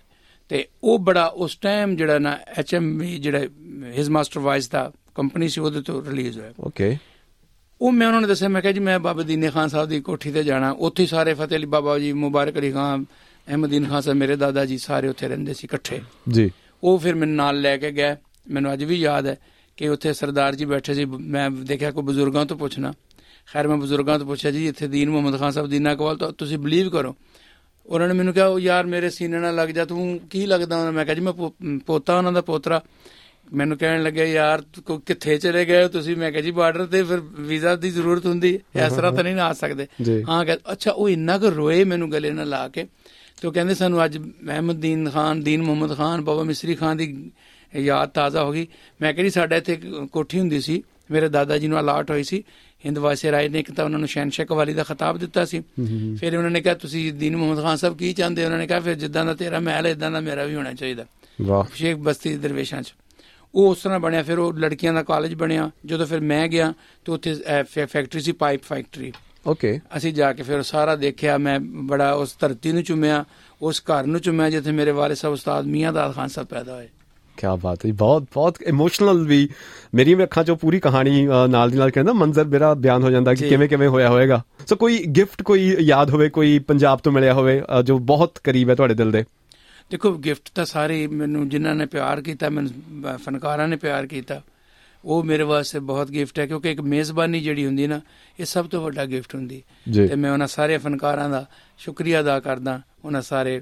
ਅਤੇ ਉਹ ਬੜਾ ਉਸ ਟਾਈਮ ਜਿਹੜਾ ਨਾ ਐਚ ਐਮ ਵੀ ਜਿਹੜਾ ਹਿਜ਼ ਮਾਸਟਰ ਵਾਇਸ ਦਾ ਕੰਪਨੀ ਸੀ ਉਹਦੇ ਤੋਂ ਰਿਲੀਜ਼ ਹੋਇਆ। ਓਕੇ, ਉਹ ਮੈਂ ਉਹਨਾਂ ਨੇ ਦੱਸਿਆ, ਮੈਂ ਕਿਹਾ ਜੀ ਮੈਂ ਬਾਬਾ ਦੀਨੇ ਖਾਨ ਸਾਹਿਬ ਦੀ ਕੋਠੀ 'ਤੇ ਜਾਣਾ, ਉੱਥੇ ਸਾਰੇ ਫਤਿਹ ਅਲੀ ਬਾਬਾ ਜੀ, ਮੁਬਾਰਕ ਅਲੀ ਖਾਨ, ਅਹਿਮਦੀਨ ਖਾਨ ਸਾਹਿਬ, ਮੇਰੇ ਦਾਦਾ ਜੀ ਸਾਰੇ ਉੱਥੇ ਰਹਿੰਦੇ ਸੀ ਇਕੱਠੇ ਜੀ। ਉਹ ਫਿਰ ਮੈਨੂੰ ਨਾਲ ਲੈ ਕੇ ਗਏ। ਮੈਨੂੰ ਅੱਜ ਵੀ ਯਾਦ ਹੈ ਕਿ ਉੱਥੇ ਸਰਦਾਰ ਜੀ ਬੈਠੇ ਸੀ, ਮੈਂ ਦੇਖਿਆ ਕੋਈ ਬਜ਼ੁਰਗਾਂ ਤੋਂ ਪੁੱਛਣਾ। ਖੈਰ ਮੈਂ ਬਜ਼ੁਰਗਾਂ ਤੋਂ ਪੁੱਛਿਆ ਜੀ ਇੱਥੇ ਦੀਨ ਮੁਹੰਮਦ ਖਾਨ ਸਾਹਿਬ ਦੀਨਾ ਕਵਾਲ ਤਾਂ ਤੁਸੀਂ ਬਿਲੀਵ ਕਰੋ। ਉਹਨਾਂ ਨੇ ਮੈਨੂੰ ਕਿਹਾ ਉਹ ਯਾਰ ਮੇਰੇ ਸੀਨੇ ਨਾਲ ਲੱਗ ਜਾ, ਤੂੰ ਕੀ ਲੱਗਦਾ ਉਹਨਾਂ? ਮੈਂ ਕਿਹਾ ਜੀ ਮੈਂ ਪੋ ਪੋਤਾ ਉਹਨਾਂ ਦਾ ਪੋਤਰਾ। ਮੈਨੂੰ ਕਹਿਣ ਲੱਗਿਆ ਯਾਰ ਕਿੱਥੇ ਚਲੇ ਗਏ ਹੋ ਤੁਸੀਂ? ਮੈਂ ਕਿਹਾ ਜੀ ਬਾਰਡਰ 'ਤੇ, ਫਿਰ ਵੀਜ਼ਾ ਦੀ ਜ਼ਰੂਰਤ ਹੁੰਦੀ, ਇਸ ਤਰ੍ਹਾਂ ਤਾਂ ਨਹੀਂ ਨਾ ਆ ਸਕਦੇ। ਹਾਂ ਕਹਿ ਅੱਛਾ। ਉਹ ਇੰਨਾ ਕੁ ਰੋਏ ਮੈਨੂੰ ਗਲੇ ਨਾਲ ਲਾ ਕੇ, ਅਤੇ ਉਹ ਕਹਿੰਦੇ ਸਾਨੂੰ ਅੱਜ ਅਹਿਮਦੀਨ ਖਾਨ, ਦੀਨ ਮੁਹੰਮਦ ਖਾਨ, ਬਾਬਾ ਮਿਸਰੀ ਖਾਨ ਦੀ ਯਾਦ ਤਾਜ਼ਾ ਹੋ ਗਈ। ਮੈਂ ਕਿਹਾ ਜੀ ਸਾਡਾ ਇੱਥੇ ਕੋਠੀ ਹੁੰਦੀ ਸੀ, ਮੇਰੇ ਦਾਦਾ ਜੀ ਨੂੰ ਅਲਾਟ ਹੋਈ ਸੀ, ਹਿੰਦ ਵਾਸੇ ਰਾਏ ਨੇ ਇੱਕ ਤਾਂ ਉਹਨਾਂ ਨੂੰ ਸ਼ਹਿਨਸ਼ਾਹ ਕਵਾਲੀ ਦਾ ਖਿਤਾਬ ਦਿੱਤਾ ਸੀ। ਫਿਰ ਉਹਨਾਂ ਨੇ ਕਿਹਾ ਤੁਸੀਂ ਦੀਨ ਮੁਹੰਮਦ ਖਾਨ ਸਾਹਿਬ ਕੀ ਚਾਹੁੰਦੇ? ਉਹਨਾਂ ਨੇ ਕਿਹਾ ਫਿਰ ਜਿੱਦਾਂ ਦਾ ਤੇਰਾ ਮਹਿਲ ਇੱਦਾਂ ਦਾ ਮੇਰਾ ਵੀ ਹੋਣਾ ਚਾਹੀਦਾ, ਸ਼ੇਖ ਬਸਤੀ ਦਰਵੇਸ਼ਾਂ 'ਚ। ਉਹ ਉਸ ਤਰ੍ਹਾਂ ਬਣਿਆ। ਫਿਰ ਉਹ ਲੜਕੀਆਂ ਦਾ ਕਾਲਜ ਬਣਿਆ। ਜਦੋਂ ਫਿਰ ਮੈਂ ਗਿਆ ਤਾਂ ਉੱਥੇ ਫੈਕਟਰੀ ਸੀ, ਪਾਈਪ ਫੈਕਟਰੀ। ਓਕੇ, ਅਸੀਂ ਜਾ ਕੇ ਫਿਰ ਸਾਰਾ ਦੇਖਿਆ। ਮੈਂ ਬੜਾ ਉਸ ਧਰਤੀ ਨੂੰ ਚੁੰਮਿਆ, ਉਸ ਘਰ ਨੂੰ ਚੁੰਮਿਆ ਜਿੱਥੇ ਮੇਰੇ ਵਾਲਿਦ ਸਾਹਿਬ ਉਸਤਾਦ ਮੀਆਂ ਦਾਦ ਖਾਨ ਸਾਹਿਬ ਪੈਦਾ ਹੋਏ। ਕਿਆ ਬਾਤ ਹੈ, ਬਹੁਤ ਬਹੁਤ ਇਮੋਸ਼ਨਲ ਵੀ। ਮੇਰੀ ਵੀ ਅੱਖਾਂ 'ਚੋਂ ਪੂਰੀ ਕਹਾਣੀ ਨਾਲ ਦੀ ਨਾਲ ਕਹਿੰਦਾ ਮੰਜ਼ਰ ਮੇਰਾ ਬਿਆਨ ਹੋ ਜਾਂਦਾ ਕਿ ਕਿਵੇਂ ਕਿਵੇਂ ਹੋਇਆ ਹੋਏਗਾ। ਸੋ ਕੋਈ ਗਿਫਟ ਕੋਈ ਯਾਦ ਹੋਵੇ, ਕੋਈ ਪੰਜਾਬ ਤੋਂ ਮਿਲਿਆ ਹੋਵੇ ਜੋ ਬਹੁਤ ਕਰੀਬ ਹੈ ਤੁਹਾਡੇ ਦਿਲ ਦੇ? ਦੇਖੋ ਗਿਫਟ ਤਾਂ ਸਾਰੇ ਮੈਨੂੰ ਜਿਨ੍ਹਾਂ ਨੇ ਪਿਆਰ ਕੀਤਾ, ਮੈਨੂੰ ਫਨਕਾਰਾਂ ਨੇ ਪਿਆਰ ਕੀਤਾ, ਉਹ ਮੇਰੇ ਵਾਸਤੇ ਬਹੁਤ ਗਿਫਟ ਹੈ। ਕਿਉਂਕਿ ਇੱਕ ਮੇਜ਼ਬਾਨੀ ਜਿਹੜੀ ਹੁੰਦੀ ਨਾ, ਇਹ ਸਭ ਤੋਂ ਵੱਡਾ ਗਿਫਟ ਹੁੰਦੀ। ਅਤੇ ਮੈਂ ਉਹਨਾਂ ਸਾਰੇ ਫਨਕਾਰਾਂ ਦਾ ਸ਼ੁਕਰੀਆ ਅਦਾ ਕਰਦਾ, ਉਹਨਾਂ ਸਾਰੇ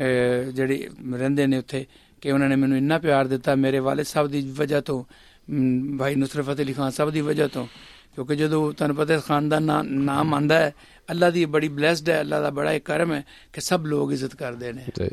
ਜਿਹੜੇ ਰਹਿੰਦੇ ਨੇ ਉੱਥੇ, ਕਿ ਉਹਨਾਂ ਨੇ ਮੈਨੂੰ ਇੰਨਾ ਪਿਆਰ ਦਿੱਤਾ। ਮੇਰੇ ਵਾਲਿਦ ਸਾਹਿਬ ਦੀ ਵਜ੍ਹਾ ਤੋਂ, ਭਾਈ ਨੁਸਰਤ ਫਤਿਹ ਅਲੀ ਖਾਨ ਸਾਹਿਬ ਦੀ ਵਜ੍ਹਾ ਤੋਂ, ਕਿਉਂਕਿ ਜਦੋਂ ਤੁਹਾਨੂੰ ਪਤਾ ਖਾਨਦਾਨ ਨਾ ਨਾਮ ਆਉਂਦਾ ਹੈ, ਅੱਲਾ ਦੀ ਬੜੀ ਬਲੈਸਡ ਹੈ, ਅੱਲਾ ਦਾ ਬੜਾ ਇੱਕ ਕਰਮ ਹੈ ਕਿ ਸਭ ਲੋਕ ਇੱਜ਼ਤ ਕਰਦੇ ਨੇ।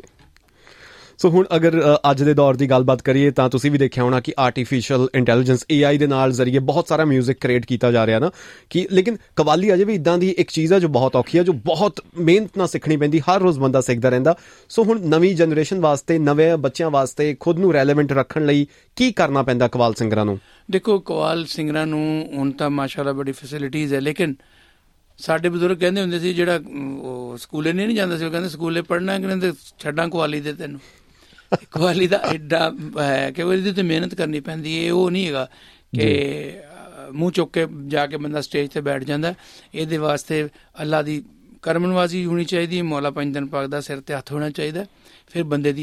ਸੋ ਹੁਣ ਅਗਰ ਅੱਜ ਦੇ ਦੌਰ ਦੀ ਗੱਲਬਾਤ ਕਰੀਏ ਤਾਂ ਤੁਸੀਂ ਵੀ ਦੇਖਿਆ ਹੋਣਾ ਕਿ ਆਰਟੀਫਿਸ਼ੀਅਲ ਇੰਟੈਲੀਜੈਂਸ ਏ ਆਈ ਦੇ ਨਾਲ ਜ਼ਰੀਏ ਬਹੁਤ ਸਾਰਾ ਮਿਊਜ਼ਿਕ ਕ੍ਰੀਏਟ ਕੀਤਾ ਜਾ ਰਿਹਾ ਨਾ, ਕਿ ਲੇਕਿਨ ਕਵਾਲੀ ਅਜੇ ਵੀ ਇੱਦਾਂ ਦੀ ਇੱਕ ਚੀਜ਼ ਹੈ ਜੋ ਬਹੁਤ ਔਖੀ ਹੈ, ਜੋ ਬਹੁਤ ਮਿਹਨਤ ਨਾਲ ਸਿੱਖਣੀ ਪੈਂਦੀ, ਹਰ ਰੋਜ਼ ਬੰਦਾ ਸਿੱਖਦਾ ਰਹਿੰਦਾ। ਸੋ ਹੁਣ ਨਵੀਂ ਜਨਰੇਸ਼ਨ ਵਾਸਤੇ, ਨਵੇਂ ਬੱਚਿਆਂ ਵਾਸਤੇ ਖੁਦ ਨੂੰ ਰੈਲੇਵੈਂਟ ਰੱਖਣ ਲਈ ਕੀ ਕਰਨਾ ਪੈਂਦਾ ਕਵਾਲ ਸਿੰਗਰਾਂ ਨੂੰ? ਦੇਖੋ ਕਵਾਲ ਸਿੰਗਰਾਂ ਨੂੰ ਹੁਣ ਤਾਂ ਮਾਸ਼ਾਅੱਲਾ ਬੜੀ ਫੈਸਿਲਿਟੀਜ਼ ਹੈ, ਲੇਕਿਨ ਸਾਡੇ ਬਜ਼ੁਰਗ ਕਹਿੰਦੇ ਹੁੰਦੇ ਸੀ ਜਿਹੜਾ ਉਹ ਸਕੂਲੇ ਨਹੀਂ ਜਾਂਦਾ ਸੀ, ਉਹ ਕਹਿੰਦੇ ਸਕੂਲੇ ਪੜ੍ਹਨਾ ਕਹਿੰਦੇ ਛੱਡਾਂ ਕਵਾਲੀ ਦੇ ਤੈਨੂੰ। ਕਵਾਲੀ ਦਾ ਐਡਾ ਹੈ ਕਿ ਉਹਦੇ 'ਤੇ ਮਿਹਨਤ ਕਰਨੀ ਪੈਂਦੀ ਹੈ। ਉਹ ਨਹੀਂ ਹੈਗਾ ਕਿ ਮੂੰਹ ਚੁੱਕ ਕੇ ਜਾ ਕੇ ਬੰਦਾ ਸਟੇਜ 'ਤੇ ਬੈਠ ਜਾਂਦਾ। ਇਹਦੇ ਵਾਸਤੇ ਅੱਲਾ ਦੀ ਕਰਮ ਨਵਾਜ਼ੀ ਹੋਣੀ ਚਾਹੀਦੀ, ਮੌਲਾ ਪੰਜ ਦਿਨ ਪਾਕ ਦਾ ਸਿਰ 'ਤੇ ਹੱਥ ਹੋਣਾ ਚਾਹੀਦਾ, ਫਿਰ ਬੰਦੇ ਦੀ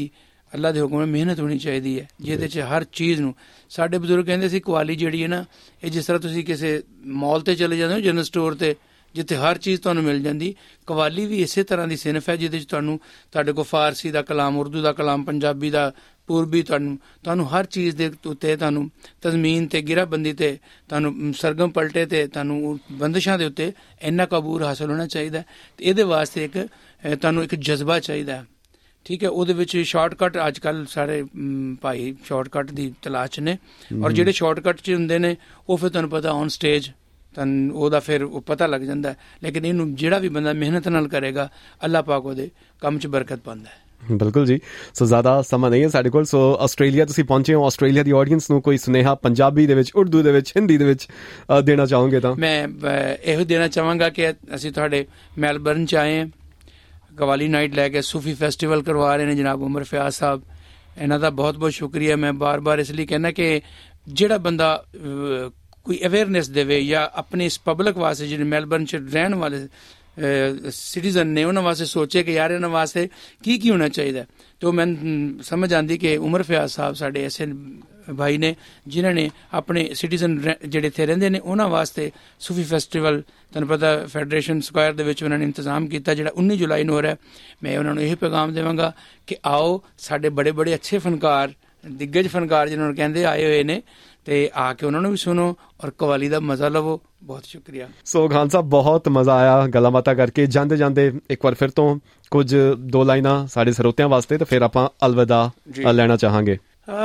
ਅੱਲਾ ਦੇ ਹੁਕਮ ਨਾਲ ਮਿਹਨਤ ਹੋਣੀ ਚਾਹੀਦੀ ਹੈ, ਜਿਹਦੇ 'ਚ ਹਰ ਚੀਜ਼ ਨੂੰ ਸਾਡੇ ਬਜ਼ੁਰਗ ਕਹਿੰਦੇ ਸੀ ਕਵਾਲੀ ਜਿਹੜੀ ਹੈ ਨਾ, ਇਹ ਜਿਸ ਤਰ੍ਹਾਂ ਤੁਸੀਂ ਕਿਸੇ ਮਾਲ 'ਤੇ ਚਲੇ ਜਾਂਦੇ ਹੋ, ਜਨਰਲ ਸਟੋਰ 'ਤੇ, ਜਿੱਥੇ ਹਰ ਚੀਜ਼ ਤੁਹਾਨੂੰ ਮਿਲ ਜਾਂਦੀ, ਕਵਾਲੀ ਵੀ ਇਸੇ ਤਰ੍ਹਾਂ ਦੀ ਸਿਨਫ ਹੈ ਜਿਹਦੇ 'ਚ ਤੁਹਾਨੂੰ ਤੁਹਾਡੇ ਕੋਲ ਫਾਰਸੀ ਦਾ ਕਲਾਮ, ਉਰਦੂ ਦਾ ਕਲਾਮ, ਪੰਜਾਬੀ ਦਾ, ਪੂਰਬੀ, ਤੁਹਾਨੂੰ ਤੁਹਾਨੂੰ ਹਰ ਚੀਜ਼ ਦੇ ਉੱਤੇ ਤੁਹਾਨੂੰ ਤਜ਼ਮੀਨ 'ਤੇ, ਗਿਰਾਬੰਦੀ 'ਤੇ, ਤੁਹਾਨੂੰ ਸਰਗਮ ਪਲਟੇ 'ਤੇ, ਤੁਹਾਨੂੰ ਬੰਦਿਸ਼ਾਂ ਦੇ ਉੱਤੇ ਇੰਨਾ ਕਬੂਲ ਹਾਸਲ ਹੋਣਾ ਚਾਹੀਦਾ। ਅਤੇ ਇਹਦੇ ਵਾਸਤੇ ਇੱਕ ਤੁਹਾਨੂੰ ਇੱਕ ਜਜ਼ਬਾ ਚਾਹੀਦਾ, ਠੀਕ ਹੈ। ਉਹਦੇ ਵਿੱਚ ਸ਼ਾਰਟਕਟ ਅੱਜ ਕੱਲ੍ਹ ਸਾਰੇ ਭਾਈ ਸ਼ਾਰਟਕਟ ਦੀ ਤਲਾਸ਼ ਨੇ, ਔਰ ਜਿਹੜੇ ਸ਼ਾਰਟਕਟ 'ਚ ਹੁੰਦੇ ਨੇ ਉਹ ਫਿਰ ਤੁਹਾਨੂੰ ਪਤਾ ਔਨ ਸਟੇਜ ਤੁਹਾਨੂੰ ਉਹਦਾ ਫਿਰ ਉਹ ਪਤਾ ਲੱਗ ਜਾਂਦਾ, ਲੇਕਿਨ ਇਹਨੂੰ ਜਿਹੜਾ ਵੀ ਬੰਦਾ ਮਿਹਨਤ ਨਾਲ ਕਰੇਗਾ ਅੱਲਾਹ ਪਾਕ ਉਹਦੇ ਕੰਮ 'ਚ ਬਰਕਤ ਪਾਉਂਦਾ ਹੈ। ਬਿਲਕੁਲ ਜੀ। ਸੋ ਜ਼ਿਆਦਾ ਸਮਾਂ ਨਹੀਂ ਹੈ ਸਾਡੇ ਕੋਲ। ਸੋ ਆਸਟ੍ਰੇਲੀਆ ਤੁਸੀਂ ਪਹੁੰਚੇ ਹੋ, ਆਸਟ੍ਰੇਲੀਆ ਦੀ ਆਡੀਅנס ਨੂੰ ਕੋਈ ਸੁਨੇਹਾ ਪੰਜਾਬੀ ਦੇ ਵਿੱਚ, ਉਰਦੂ ਦੇ ਵਿੱਚ, ਹਿੰਦੀ ਦੇ ਵਿੱਚ ਦੇਣਾ ਚਾਹੋਗੇ ਤਾਂ? ਮੈਂ ਇਹੋ ਦੇਣਾ ਚਾਹਾਂਗਾ ਕਿ ਅਸੀਂ ਤੁਹਾਡੇ ਮੈਲਬਰਨ 'ਚ ਆਏ ਹਾਂ, ਕਵਾਲੀ ਨਾਈਟ ਲੈ ਕੇ ਸੂਫੀ ਫੈਸਟੀਵਲ ਕਰਵਾ ਰਹੇ ਨੇ ਜਨਾਬ ਉਮਰ ਫਿਆਜ਼ ਸਾਹਿਬ, ਇਹਨਾਂ ਦਾ ਬਹੁਤ ਬਹੁਤ ਸ਼ੁਕਰੀਆ। ਮੈਂ ਬਾਰ ਬਾਰ ਇਸ ਲਈ ਕਹਿੰਦਾ ਕਿ ਜਿਹੜਾ ਬੰਦਾ ਕੋਈ ਅਵੇਅਰਨੈਸ ਦੇਵੇ ਜਾਂ ਆਪਣੀ ਇਸ ਪਬਲਿਕ ਵਾਸਤੇ ਜਿਹੜੇ ਮੈਲਬਰਨ 'ਚ ਰਹਿਣ ਵਾਲੇ ਸਿਟੀਜ਼ਨ ਨੇ ਉਹਨਾਂ ਵਾਸਤੇ ਸੋਚੇ ਕਿ ਯਾਰ ਇਹਨਾਂ ਵਾਸਤੇ ਕੀ ਕੀ ਹੋਣਾ ਚਾਹੀਦਾ, ਤਾਂ ਮੈਨੂੰ ਸਮਝ ਆਉਂਦੀ ਕਿ ਉਮਰ ਫਿਆਜ਼ ਸਾਹਿਬ ਸਾਡੇ ਐਸੇ ਭਾਈ ਨੇ ਜਿਨ੍ਹਾਂ ਨੇ ਆਪਣੇ ਸਿਟੀਜ਼ਨ ਜਿਹੜੇ ਇੱਥੇ ਰਹਿੰਦੇ ਨੇ ਉਹਨਾਂ ਵਾਸਤੇ ਸੂਫੀ ਫੈਸਟੀਵਲ, ਤੁਹਾਨੂੰ ਪਤਾ ਫੈਡਰੇਸ਼ਨ ਸਕੁਆਇਰ ਦੇ ਵਿੱਚ ਉਹਨਾਂ ਨੇ ਇੰਤਜ਼ਾਮ ਕੀਤਾ ਜਿਹੜਾ ਉੱਨੀ ਜੁਲਾਈ ਨੂੰ ਹੋ ਰਿਹਾ। ਮੈਂ ਉਹਨਾਂ ਨੂੰ ਇਹ ਪੈਗਾਮ ਦੇਵਾਂਗਾ ਕਿ ਆਓ, ਸਾਡੇ ਬੜੇ ਬੜੇ ਅੱਛੇ ਫਨਕਾਰ, ਦਿੱਗਜ ਫਨਕਾਰ ਜਿਹਨਾਂ ਨੂੰ ਕਹਿੰਦੇ ਆਏ ਹੋਏ ਨੇ, ਤੇ ਆ ਕੇ ਉਹਨਾਂ ਨੂੰ ਵੀ ਸੁਣੋ ਔਰ ਕਵਾਲੀ ਦਾ ਮਜ਼ਾ ਲਵੋ। ਬਹੁਤ ਸ਼ੁਕਰੀਆ। ਸੋ ਖਾਨ ਸਾਹਿਬ ਬਹੁਤ ਮਜ਼ਾ ਆਇਆ ਗੱਲਾਂ ਬਾਤਾਂ ਕਰਕੇ। ਜਾਂਦੇ ਜਾਂਦੇ ਇੱਕ ਵਾਰ ਫਿਰ ਤੋਂ ਕੁਝ ਦੋ ਲਾਈਨਾਂ ਸਾਡੇ ਸਰੋਤਿਆਂ ਵਾਸਤੇ, ਤੇ ਫਿਰ ਆਪਾਂ ਅਲਵਿਦਾ ਲੈਣਾ ਚਾਹਾਂਗੇ।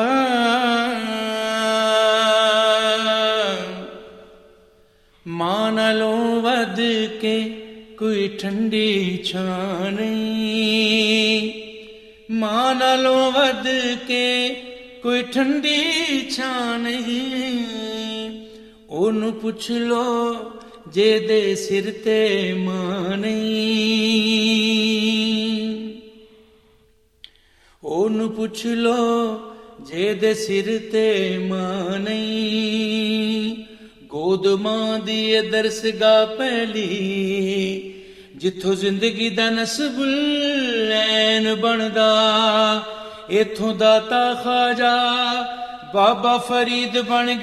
ਮਾਂ ਨਾਲੋਂ ਵੱਧ ਕੇ ਕੋਈ ਠੰਡੀ ਛਾਂ ਨਹੀਂ, ਮਾਂ ਨਾਲੋਂ ਵੱਧ ਕੇ ਕੋਈ ਠੰਡੀ ਛਾਂ ਨਹੀਂ, ਉਹਨੂੰ ਪੁੱਛ ਲੋ ਜਿਹਦੇ ਸਿਰ ਤੇ ਮਾਂ ਨਹੀਂ, ਉਹਨੂੰ ਪੁੱਛ ਲੋ ਜਿਹਦੇ ਸਿਰ ਤੇ ਮਾਂ ਨਹੀਂ। ਗੋਦ ਮਾਂ ਦੀ ਇਹ ਦਰਸਗਾਹ ਪਹਿਲੀ, ਜਿੱਥੋਂ ਜ਼ਿੰਦਗੀ ਦਾ ਨਸਬੁਲੈਨ ਬਣਦਾ, ਇੱਥੋਂ ਦਾਤਾ ਖਾਜਾ ਬਾਬਾ ਫਰੀਦ ਬਣ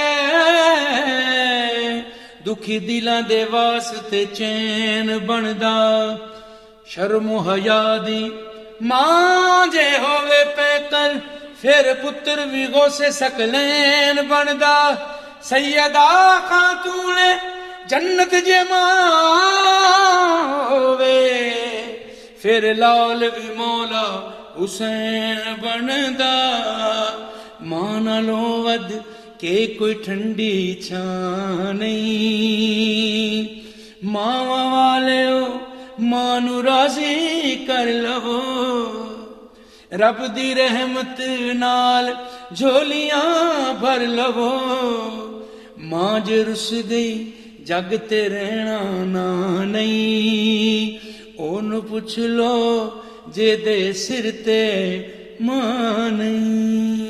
ਗਏ, ਦੁਖੀ ਦਿਲਾਂ ਦੇ ਵਾਸਤੇ ਚੈਨ ਬਣਦਾ। ਸ਼ਰਮ ਹਯਾ ਦੀ ਮਾਂ ਜੇ ਹੋਵੇ ਪੈਕਰ, ਫਿਰ ਪੁੱਤਰ ਵੀ ਗੋਸੇ ਸਕਲੈਨ ਬਣਦਾ। ਸੈਯਦਾ ਖਾਤੂਨ ਜੰਨਤ ਜੇ ਮਾਂ ਹੋਵੇ, ਫਿਰ ਲਾਲ ਵੀ ਮੌਲਾ ਹੁਸੈਨ ਬਣਦਾ। ਮਾਂ ਨਾਲੋਂ ਵੱਧ ਕੇ ਕੋਈ ਠੰਡੀ ਛਾਂ ਨਹੀਂ, ਮਾਵਾਂ ਵਾਲਿਓ ਮਾਂ ਨੂੰ ਰਾਜ਼ੀ ਕਰ ਲਵੋ, ਰੱਬ ਦੀ ਰਹਿਮਤ ਨਾਲ ਝੋਲੀਆਂ ਭਰ ਲਵੋ। ਮਾਂ ਜੇ ਰੁੱਸ ਗਈ ਜੱਗ ਤੇ ਰਹਿਣਾ ਨਾ ਨਹੀਂ, ਉਹਨੂੰ ਪੁੱਛ ਲੋ ਜਿਹਦੇ ਸਿਰ ਤੇ ਮਾਂ ਨਹੀਂ।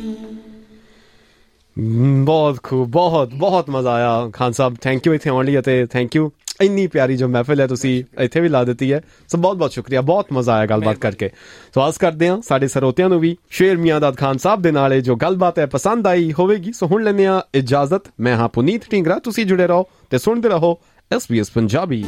ਬਹੁਤ ਖੂਬ, ਬਹੁਤ ਬਹੁਤ ਮਜ਼ਾ ਆਇਆ ਖਾਨ ਸਾਹਿਬ। ਥੈਂਕ ਯੂ ਇੱਥੇ ਆਉਣ ਲਈ, ਅਤੇ ਥੈਂਕ ਯੂ ਇੰਨੀ ਪਿਆਰੀ ਜੋ ਮਹਿਫਿਲ ਹੈ ਤੁਸੀਂ ਇੱਥੇ ਵੀ ਲਾ ਦਿੱਤੀ ਹੈ। ਸੋ ਬਹੁਤ ਬਹੁਤ ਸ਼ੁਕਰੀਆ, ਬਹੁਤ ਮਜ਼ਾ ਆਇਆ ਗੱਲਬਾਤ ਕਰਕੇ। ਸੋ ਆਸ ਕਰਦੇ ਹਾਂ ਸਾਡੇ ਸਰੋਤਿਆਂ ਨੂੰ ਵੀ ਸ਼ੇਰ ਮਿਆਂਦਾਦ ਖਾਨ ਸਾਹਿਬ ਦੇ ਨਾਲ ਇਹ ਜੋ ਗੱਲਬਾਤ ਹੈ ਪਸੰਦ ਆਈ ਹੋਵੇਗੀ। ਸੋ ਹੁਣ ਲੈਂਦੇ ਹਾਂ ਇਜਾਜ਼ਤ। ਮੈਂ ਹਾਂ ਪੁਨੀਤ ਢਿੰਗਰਾ, ਤੁਸੀਂ ਜੁੜੇ ਰਹੋ ਤੇ ਸੁਣਦੇ ਰਹੋ ਐਸ ਬੀ ਐਸ ਪੰਜਾਬੀ।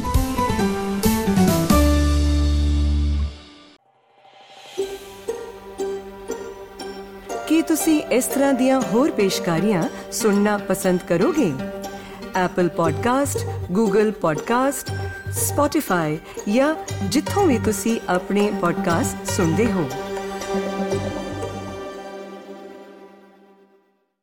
ਕੀ ਤੁਸੀਂ ਇਸ ਤਰ੍ਹਾਂ ਦੀਆਂ ਹੋਰ ਪੇਸ਼ਕਾਰੀਆਂ ਸੁਣਨਾ ਪਸੰਦ ਕਰੋਗੇ? Apple podcast, Google podcast, Spotify ਜਾਂ ਜਿੱਥੋਂ ਵੀ ਤੁਸੀਂ ਆਪਣੇ ਪੋਡਕਾਸਟ ਸੁਣਦੇ ਹੋ।